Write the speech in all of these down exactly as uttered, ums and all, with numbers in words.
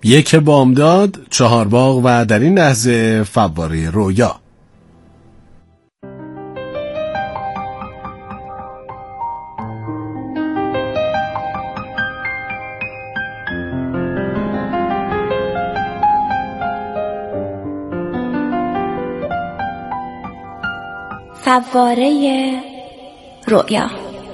یک بامداد، چهار باغ و در این لحظه فواره رویا. فواره رویا.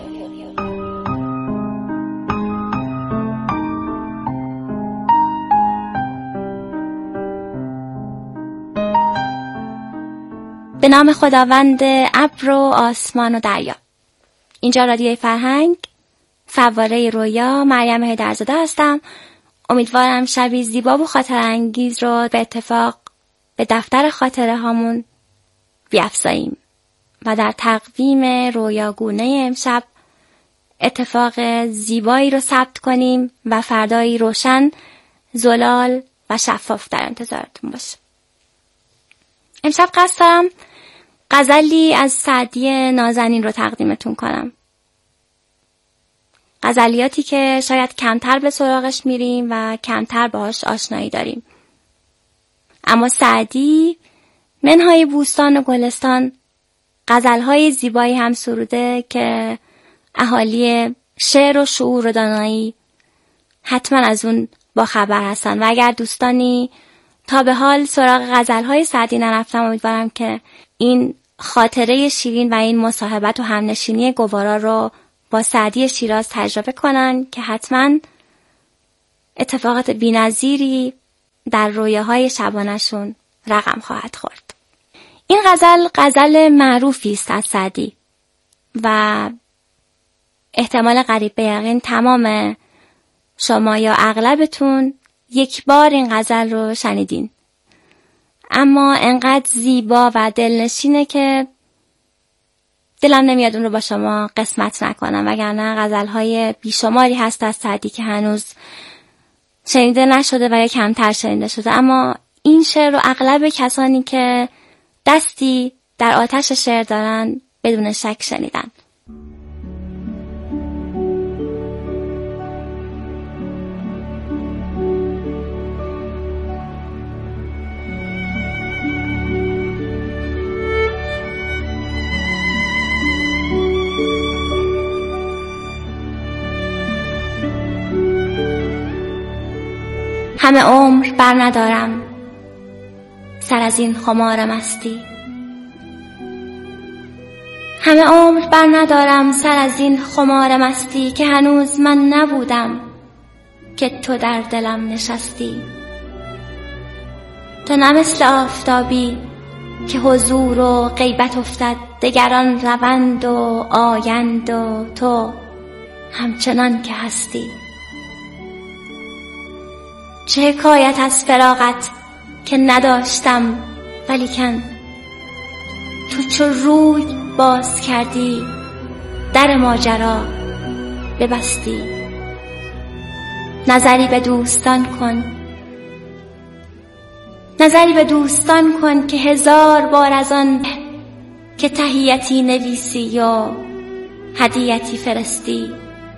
به نام خداوند ابر و آسمان و دریا. اینجا رادیوی فرهنگ، فواره رویا. مریم حیدرزاده هستم. امیدوارم شبی زیبا و خاطره انگیز رو به اتفاق به دفتر خاطره هامون بیفزاییم و در تقویم رویاگونه امشب اتفاق زیبایی رو ثبت کنیم و فردایی روشن، زلال و شفاف در انتظارتون باشه. امشب قصد دارم غزلی از سعدی نازنین رو تقدیمتون کنم. غزلیاتی که شاید کمتر به سراغش میریم و کمتر باهاش آشنایی داریم. اما سعدی منهای بوستان و گلستان غزلهای زیبایی هم سروده که اهالی شعر و شعور و دانایی حتما از اون با خبر هستن و اگر دوستانی تا به حال سراغ غزلهای سعدی نرفتم، امیدوارم که این خاطره شیرین و این مصاحبت و همنشینی گوارا رو با سعدی شیراز تجربه کنن که حتما اتفاقات بی‌نظیری در رویاهای شبانشون رقم خواهد خورد. این غزل غزل معروفی است از سعدی و احتمال قریب به یقین تمام شما یا اغلبتون یک بار این غزل رو شنیدین، اما انقدر زیبا و دلنشینه که دلم نمیاد اون رو با شما قسمت نکنم، وگرنه غزل‌های بیشماری هست از سعدی که هنوز شنیده نشده و یا کمتر شنیده شده، اما این شعر رو اغلب کسانی که دستی در آتش شعر دارن بدون شک شنیدن. همه عمر بر ندارم سر از این خمار مستی، همه عمر بر ندارم سر از این خمار مستی که هنوز من نبودم که تو در دلم نشستی. تو نه مثل آفتابی که حضور و غیبت افتد، دگران روند و آیند و تو همچنان که هستی. چه حکایت از فراقت که نداشتم ولیکن تو چو روی باز کردی در ماجرا ببستی. نظری به دوستان کن، نظری به دوستان کن که هزار بار از آن که تحیتی نویسی یا هدیتی فرستی.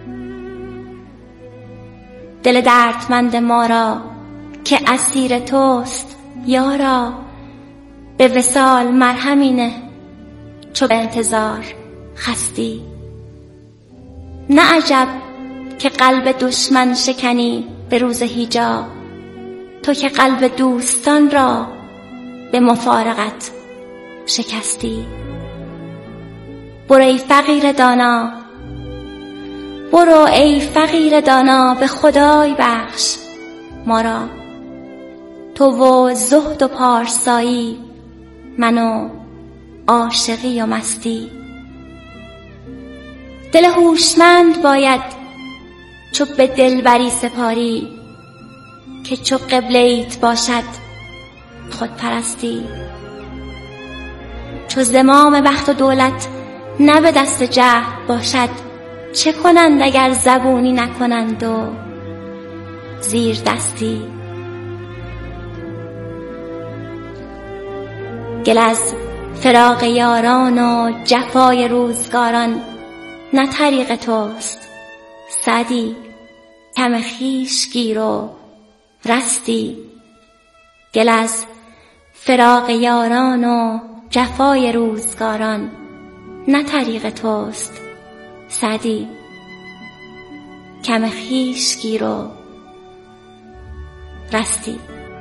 دل دردمند ما را که اسیر توست یارا، به وصال مرهمی نه چو به انتظار خستی. نه عجب که قلب دشمن شکنی به روز هیجا، تو که قلب دوستان را به مفارقت شکستی. برو ای فقیر دانا، برو ای فقیر دانا، به خدای بخش ما را. تو و زهد و پارسایی، من و عاشقی و مستی. دل هوشمند باید چو به دلبری سپاری، که چو قبله‌ایت باشد خودپرستی. چو زمام بخت و دولت نه به دست جهل باشد، چه کنند اگر زبونی نکنند و زیر دستی. گل از فراق یاران و جفای روزگاران نه طریق توست سعدی، کم خویش گیر و رستی. گل از فراق یاران و جفای روزگاران نه طریق توست سعدی. کم خویش گیر و رستی.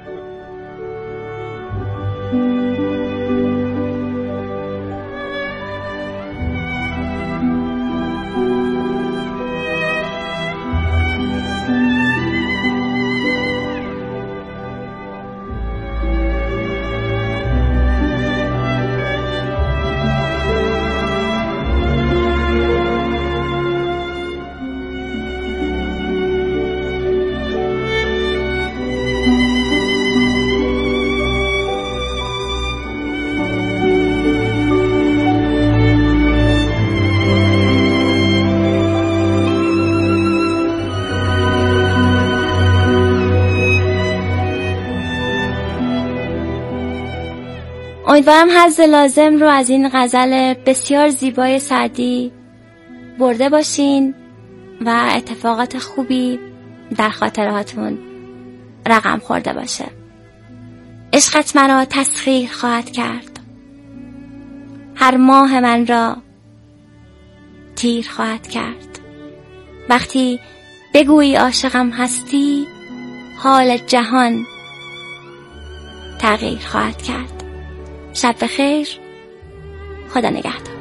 امیدوارم حظ لازم رو از این غزل بسیار زیبای سعدی برده باشین و اتفاقات خوبی در خاطراتون رقم خورده باشه. عشقت مرا تسخیر خواهد کرد، هر ماه من را تیر خواهد کرد. وقتی بگویی عاشقم هستی، حال جهان تغییر خواهد کرد. شب بخیر، خدا نگهدار.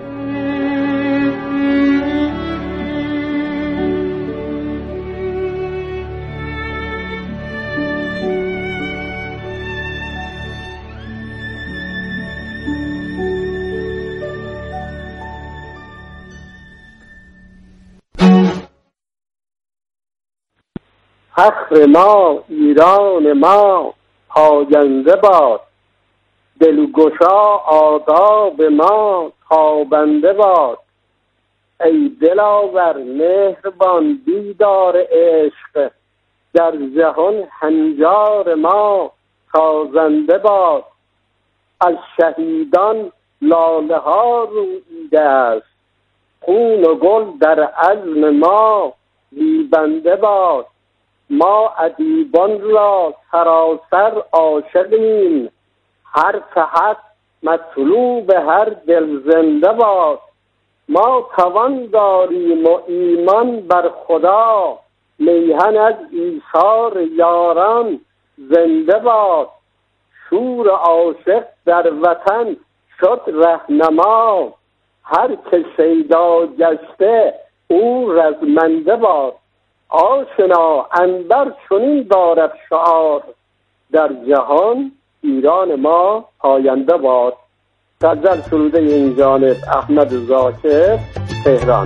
فخر ما ایران ما پاینده باد، دلگشا آداب ما تابنده باد. ای دلاور مهربان بیدار عشق، در جهان هنجار ما سازنده باد. از شهیدان لاله ها روییده است، خون و گل در عزم ما زیبنده باد. ما ادیبان را سراسر عاشقیم، هر حق مطلوب هر دل زنده باد. ما توان داریم و ایمان بر خدا، میهن از ایثار یاران زنده باد. شور عاشق در وطن شد رهنما، هر که شیدا گشته او رزمنده باد. آشنا عنبر چنین دارد شعار، در جهان ایران ما پاینده باد. غزل سروده این جانب احمد ذاکر، تهران.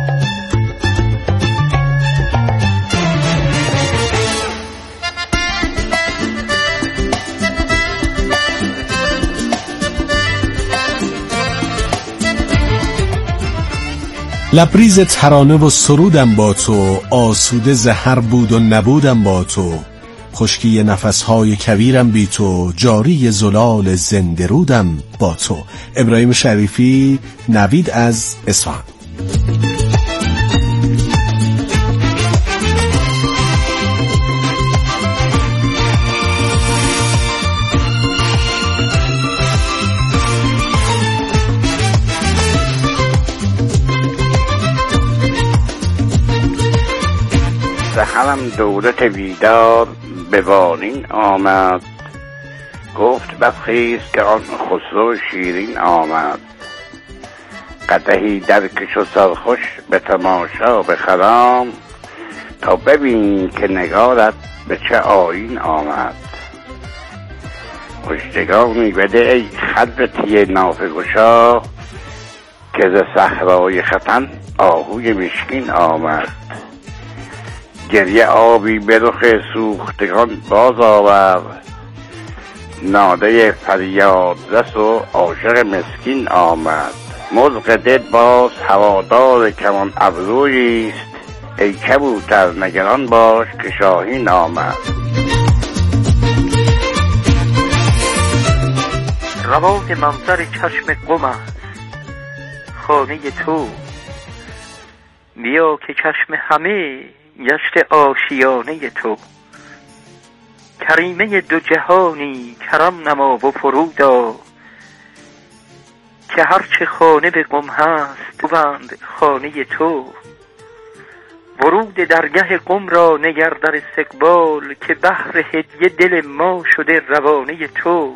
لبریز ترانه و سرودم با تو، آسوده زهر بود و نبودم با تو. خشکی نفسهای کویرم بی تو، جاری زلال زنده رودم با تو. ابراهیم شریفی، نوید از اصفهان. سحرم دولت بیدار به بالین آمد، گفت بخیز که آن خسرو شیرین آمد. قدحی درکش و سرخوش به تماشا بخرام، تا ببین که نگارت به چه آیین آمد. مژدگانی بده ای خلوتی نافه گشا، که ز صحرای ختن آهوی مشکین آمد. گریه آبی به رخ سوختگان باز آورد، ناله فریاد رس و عاشق مسکین آمد. مرغ دل باز هوادار کمان ابرویی است، ای کبوتر نگران باش که شاهین آمد. روان منظر چشم قم است خانه تو، بیا که چشم همه گشت آشیانه تو. کریمه دو جهانی کرم نما و فرودا، که هرچه خانه به قم هست بوند خانه تو. ورود درگه قم را نگر در استقبال، که بحر هدیه دل ما شده روانه تو.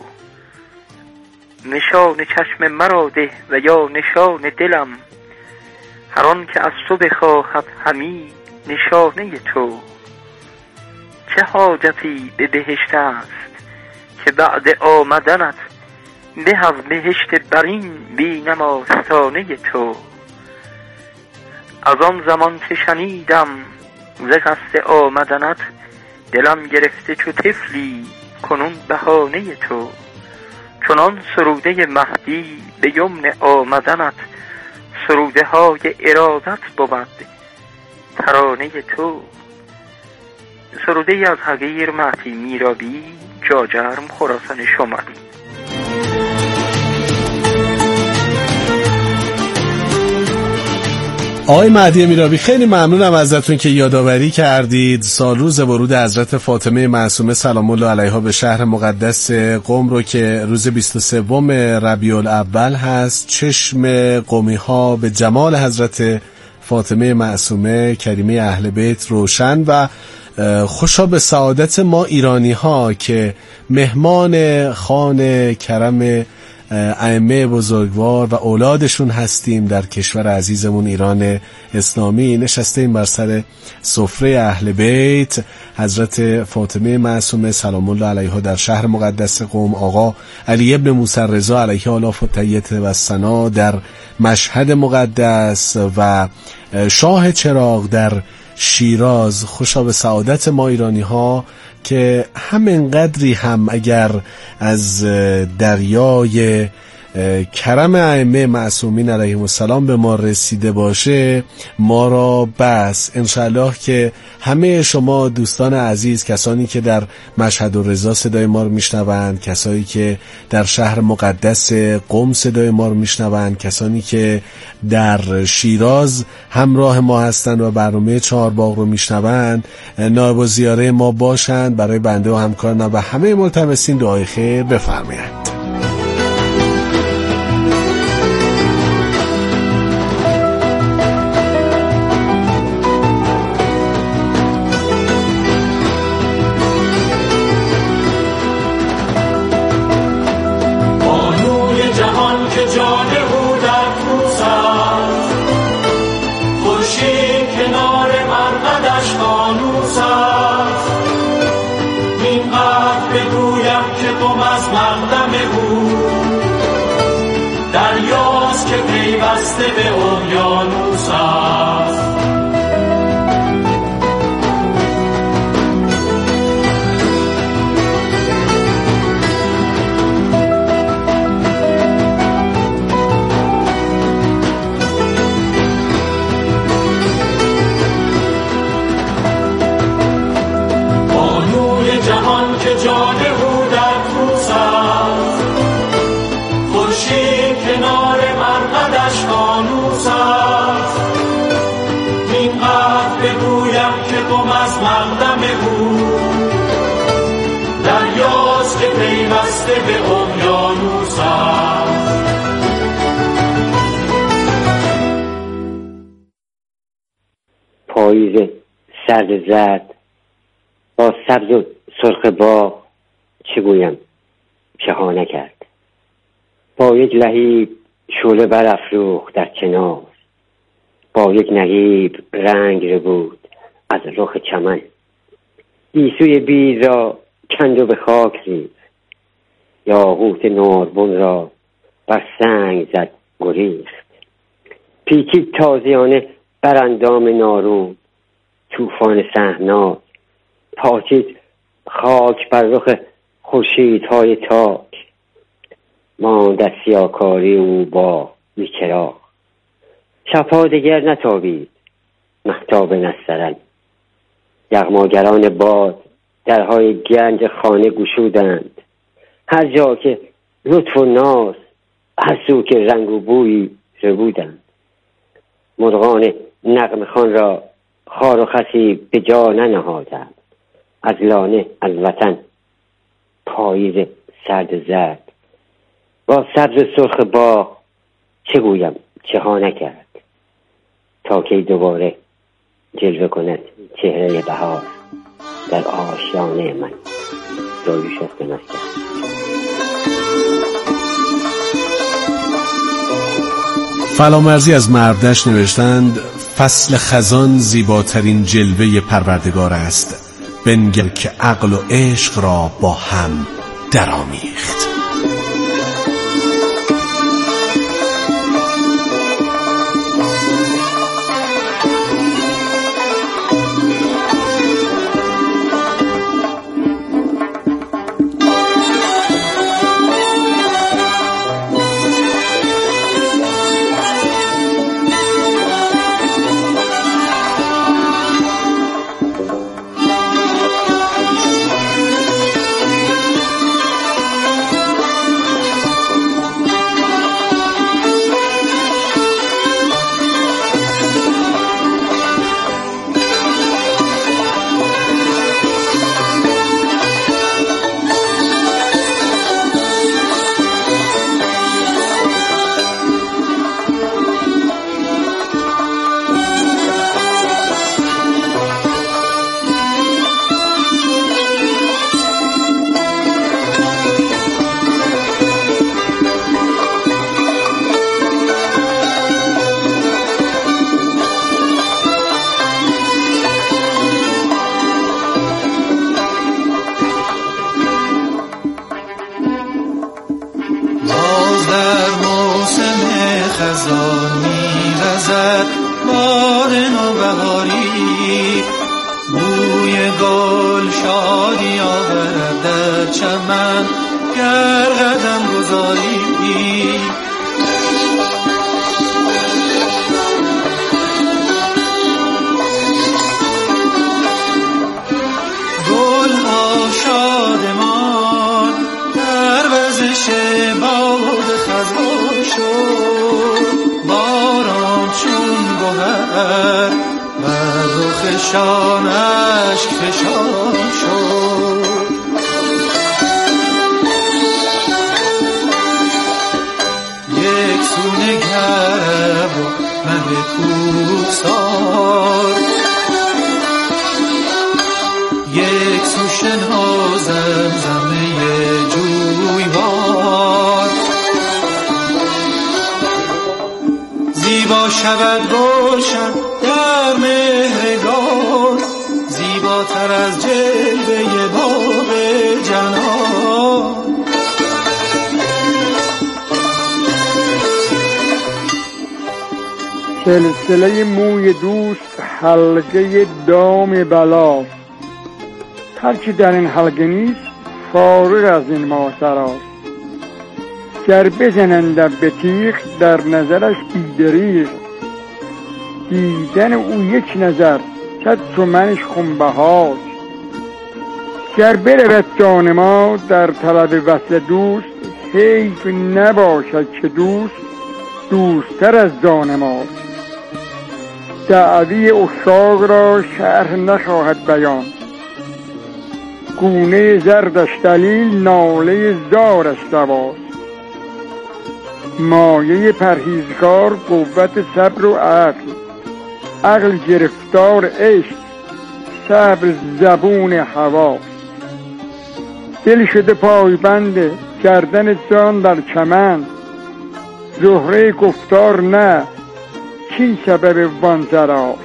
نشان چشم مرا ده و یا نشان دلم، هر آن که از تو بخواهد همی نشانه تو. چه حاجتی به بهشت است که بعد آمدنت، به از بهشت برین بینم آستانه تو. از آن زمان که شنیدم ز قصد آمدنت، دلم گرفته چو طفلی کنون بهانه تو. چنان سروده مهدی به یمن آمدنت، سروده های ارادت بود ترانه تو. سروده ای از حقیر مهدی میرابی، جاجرم، خراسان شمالی. آقای مهدی میرابی، خیلی ممنونم ازتون که یادآوری کردید سال روز ورود حضرت فاطمه معصومه سلام الله علیها به شهر مقدس قم رو که روز بیست و سوم ربیع الاول هست. چشم قمی ها به جمال حضرت فاطمه معصومه کریمه اهل بیت روشن و خوشا به سعادت ما ایرانی ها که مهمان خان کرم ائمه بزرگوار و اولادشون هستیم در کشور عزیزمون ایران اسلامی. نشستیم بر سر سفره اهل بیت حضرت فاطمه معصومه سلام الله علیها در شهر مقدس قم، آقا علی ابن موسی رضا علیه آلاف و تحیت و ثنا در مشهد مقدس و شاه چراغ در شیراز. خوشا به سعادت ما ایرانی ها که همین قدری هم اگر از دریای کرم ائمه معصومین علیهم السلام به ما رسیده باشه ما را بس. انشاءالله که همه شما دوستان عزیز، کسانی که در مشهد و رضا صدای ما رو میشنوند، کسانی که در شهر مقدس قم صدای ما رو میشنوند، کسانی که در شیراز همراه ما هستند و برنامه چهارباغ رو میشنوند، نایب الزیاره ما باشند. برای بنده و همکاران و همه ملتمسین دعای خیر بفرمایند. پیوسته به اقیانوس است. بانوی جهان که جان او در کوس است، خورشید کنار مرقدش فانوس است. اینقدر بگویم که قم از مقدم او، دریاست که پیوسته به اقیانوس است. پاییز سرد زرد با سبز و سرخ باغ چه گویم شهانه کرد. با یک لهیب شعله برافروخت در چنار، با یک نهیب رنگ ربود از رخ چمن. گیسوی بید را کند و به خاک ریخت، یاقوت ناربون را بر سنگ زد گریخت. پیچید تازیانه بر اندام نارون، طوفان سهمناک پاشید خاک بر رخ خورشیدهای تاک. ماند از سیاکاری او با بیچراغ، شبها دگر نتابید مهتاب نسترن. یغماگران باد درهای گنج خانه گشودند، هر جا که لطف و ناز، هر سو که رنگ و بویی ربودند. مرغان نغمه خوان را خار و خسی به جا ننهادند، از لانه از وطن پاییز سرد زرد با سبز سرخ باغ چه گویم چه ها نکرد تا کی دوباره جلوه کند چهره بهار در آشیانه من. داریوش از مسکن. فلامرزی از مردش نوشتند فصل خزان زیباترین جلوه پروردگار است، بنگر که عقل و عشق را با هم درآمیخت. زیبا شود گلشن در مهرگان، زیباتر از جلوه باغ جنان. سلسله موی دوست حلقه دام بلا، هرچی در این حلقه نیست فارغ از این ماجراست. گر بزنند به تیغ در نظرش بیدریغ، دیدن او یک نظر صد تومنش خونبهاست. گر برود جان ما در طلب وصل دوست، حیف نباشد که دوست دوستتر از جان ماست. دعوی عشاق را شرح نخواهد بیان، گونه زردش دلیل ناله زارش دواست. مایه پرهیزکار قوت صبر و عقل، عقل گرفتار عشق، صبر زبون هوا. دل شده پایبند کردن جان در چمن، زهره گفتار نه چین سبب وانزراست.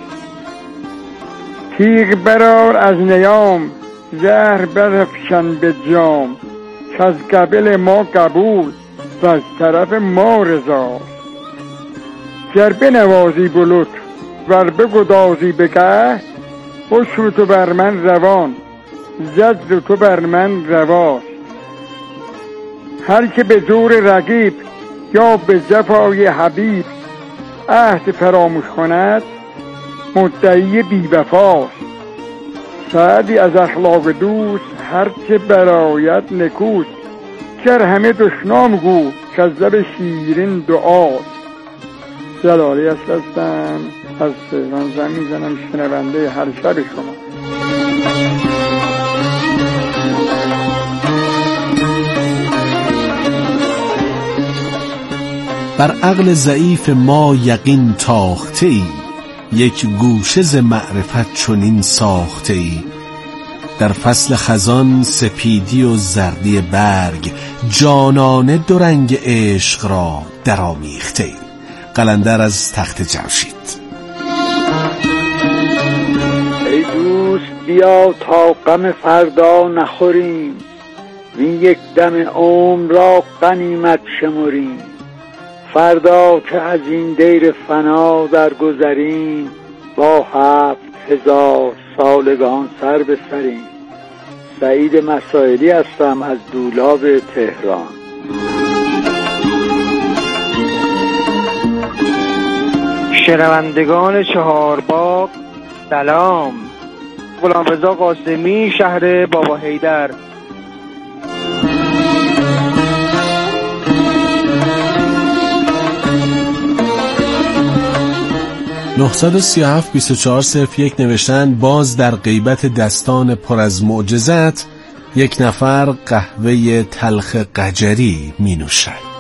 تیغ برار از نیام زهر برافشن به جام، که از قبل ما قبول و از طرف ما رضاست. گر بنوازی به لطف ور بگدازی به قهر، عشق تو بر من روان زجر تو بر من رواست. هر که به زور رقیب یا به جفای حبیب عهد فراموش کند، مدعی بی‌وفاست. سعدی از اخلاق دوست هرچه برایت نکوست، گر همه دشنام گو کذب شیرین دعاست. جلالی هستم از تهران زنگ میزنم، شنونده هر شب شما. بر عقل ضعیف ما یقین تاخته ای، یک گوشه ز معرفت چنین ساخته ای. در فصل خزان سپیدی و زردی برگ، جانانه دو رنگ عشق را درآمیخته ای. قلندر از تخت جمشید. ای دوست بیا تا غم فردا نخوریم، این یک دم عمر را غنیمت شمریم. فردا که از این دیر فنا درگذریم، با هفت هزار سالگان سر بسریم. سعید مسائلی هستم از دولاب تهران. شنوندگان چهارباغ سلام. غلامرضا قاسمی، شهر بابا حیدر. نه سه هفت دو چهار صفر یک نوشتن باز در غیبت دستان پر از معجزت، یک نفر قهوه تلخ قجری می نوشد.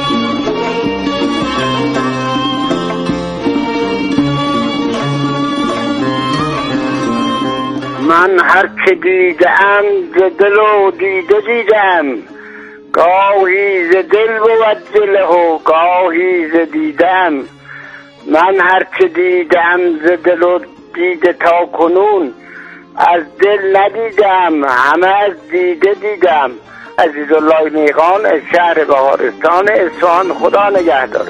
من هر چه دیدم ز دل و دیده دیدم، گاهی ز دل بود دل و گاهی ز دیدم. من هر چه دیدم ز دل و دیده تا کنون، از دل ندیدم همه از دیده دیدم. عزیزالله میخان از شهر بهارستان اصفهان. خدا نگهدارت.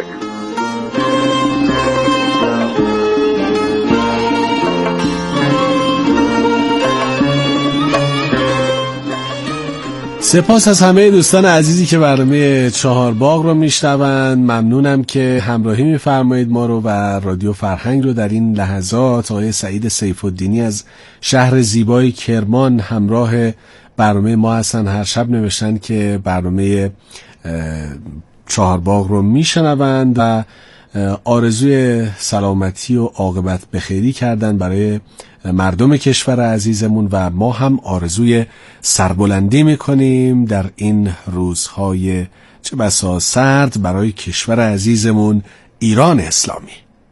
سپاس از همه دوستان عزیزی که برنامه چهارباغ رو میشنوند. ممنونم که همراهی میفرمایید ما رو و رادیو فرهنگ رو در این لحظات. آقای سعید سیف الدینی از شهر زیبای کرمان همراه برنامه ما هستن. هر شب نوشتن که برنامه چهارباغ رو میشنوند و آرزوی سلامتی و عاقبت بخیری کردن برای مردم کشور عزیزمون و ما هم آرزوی سربلندی میکنیم در این روزهای چه بسا سرد برای کشور عزیزمون ایران اسلامی.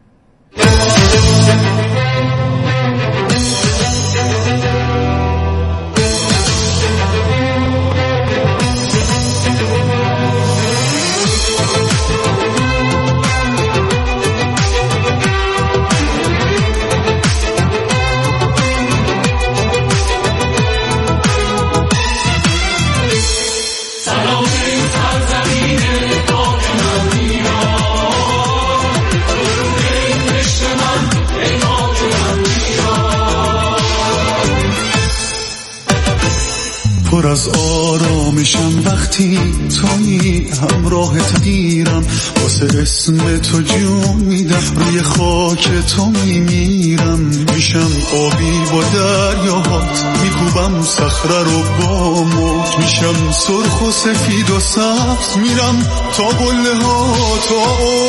پر از آرامشم وقتی تویی همراه تگیرم، واسه اسم تو جون میدم، روی خاک تو میمیرم. میشم آبی با دریاهات، میکوبم صخره رو با موج، میشم سرخ و سفید و سبز، میرم تا قله ها تا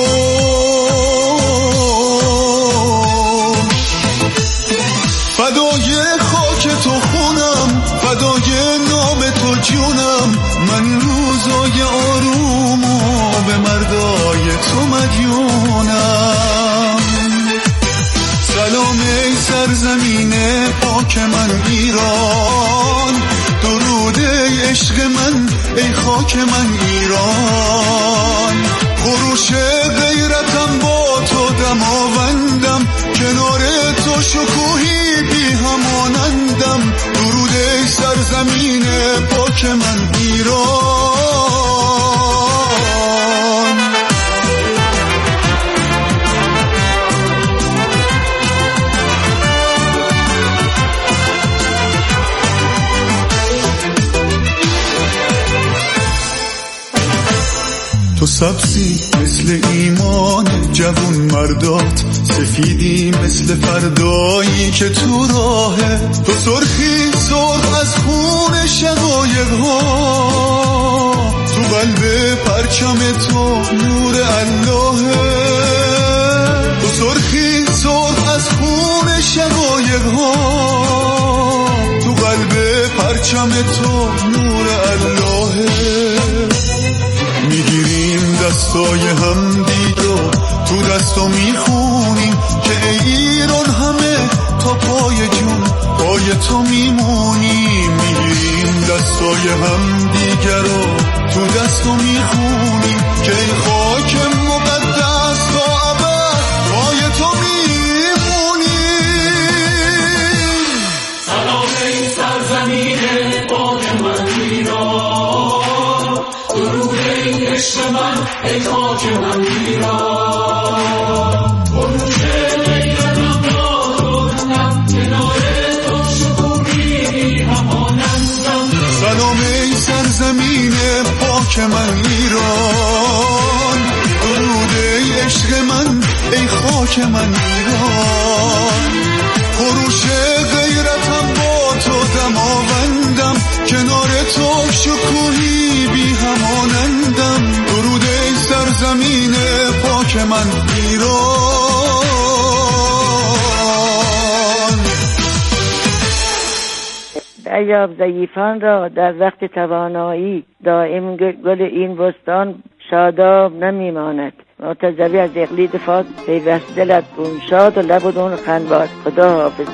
فدای خاک تو خونم، فدای نام تو جونم. من روزای آرومو به مردای تو مدیونم. سلام ای سرزمین پاک من ایران، درود ای عشق من ای خاک من ایران. خروش غیرتم با تو دماوندم، کنار تو شکوهی بی همانندم. درود ای سرزمین پاک من ایران. تو سبزی مثل ایمان جوون مردات، سفیدی مثل فردایی که تو راهه. تو سرخی سرخ از خون شقایق ها، تو قلب پرچم تو نور اللهه. تو سرخی سرخ از خون شقایق ها، تو قلب پرچم تو نور اللهه. میگیریم دست دستای هم دیگه تو دستو میخونیم که ایران همه تا پای جون پای تو میمونیم. میگیریم دستای هم دیگر رو تو دستو میخونیم که ای خاک مقدس تا ابد پای تو میمونیم. سلام ای سرزمین پاک من ایران، درود ای عشق من ای خاک من ایران. بروز غیرتم را کنم کنار تو شکوهی همانندم. سلام ای سرزمین پاک من ایران، درود ای عشق من ای خاک من ایران. خروش غیرتم با تو دماوندم، کنار تو شکوهی بی همانندم. درود ای سرزمین پاک من ایران. ایاب ضعیفان را در وقت توانایی دائم گل این بستان شاداب نمیماند. معتزوی از اقلید فاد پیوست دلت بون شاد و لب دون خنباد. خدا حافظ.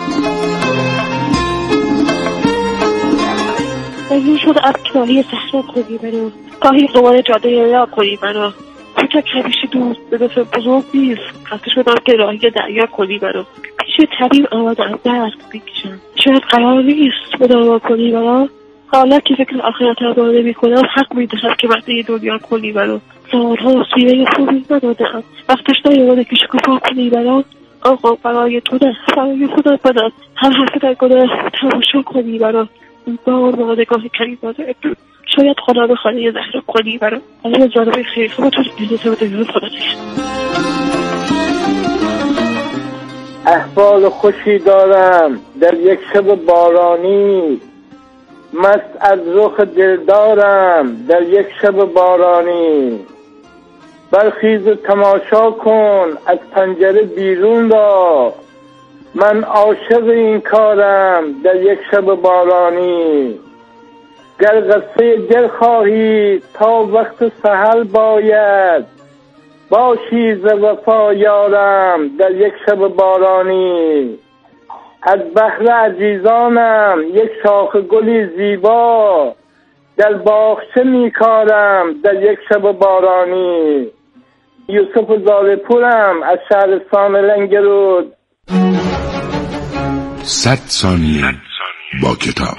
مجبور شد از کناری صحرا کنی منو، گاهی دوباره جاده یا کنی منو. کوچک همیشه دوست به دفع بزرگ نیست، خسته شدم که راهی دریا کنی منو. پیش طبیب آمدم درد بکشم، شاید قرار نیست مداوا کنی منو. حالا که فکر آخرت را نمی کنم حق می دهد که وقتی دنیا کنی منو. سالها سیره خوبی ندادم، وقتش نیامده که شکوفا کنی منو. آقا برای تو نه، برای خودت بدن هر حرف در گناه تماشا کنی منو. این بار با نگاه کریمانه شاید خدا به خانه زهرا کنی برای برای جانبه خیلی خوب تو دیدت به دیدت خدا دیشت. احوال خوشی دارم در یک شب بارانی، مست از رخ دلدارم در یک شب بارانی. برخیز و تماشا کن از پنجره بیرون را، من عاشق این کارم در یک شب بارانی. گر قصه دل خواهی تا وقت سحر باید، باشی ز وفا یارم در یک شب بارانی. از بحر عزیزانم یک شاخ گلی زیبا، در باغچه میکارم در یک شب بارانی. یوسف زارپورم از شهرستان لنگرود. صد ثانیه با کتاب.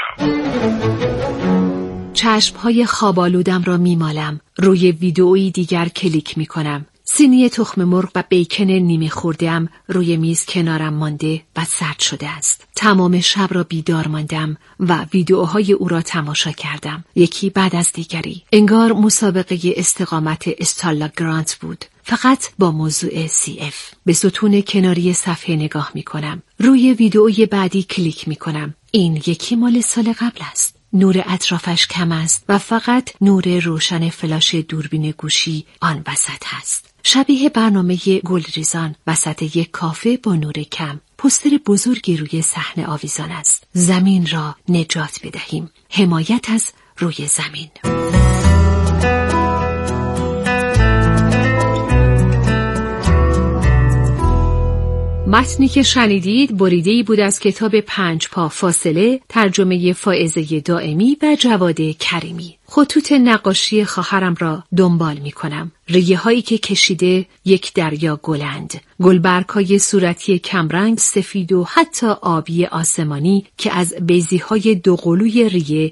چشمهای خوابالودم را میمالم. روی ویدئویی دیگر کلیک میکنم. سینی تخم مرغ و بیکن نیمه خورده‌ام روی میز کنارم مانده و سرد شده است. تمام شب را بیدار ماندم و ویدئوهای او را تماشا کردم، یکی بعد از دیگری. انگار مسابقه استقامت استالا گرانت بود، فقط با موضوع سی اف. به ستون کناری صفحه نگاه می کنم. روی ویدئوی بعدی کلیک می کنم. این یکی مال سال قبل است. نور اطرافش کم است و فقط نور روشن فلاش دوربین گوشی آن وسط هست. شبیه برنامه گلریزان وسط یک کافه با نور کم. پوستر بزرگی روی صحنه آویزان است. زمین را نجات بدهیم. حمایت از روی زمین. متنی که شنیدید بریده‌ای بود از کتاب پنج پا فاصله، ترجمه فائزه دائمی و جواد کریمی. خطوط نقاشی خواهرم را دنبال می کنم. ریه هایی که کشیده یک دریا گلند. گلبرگ‌های صورتی کمرنگ، سفید و حتی آبی آسمانی که از بیضی‌های دوقلوی ریه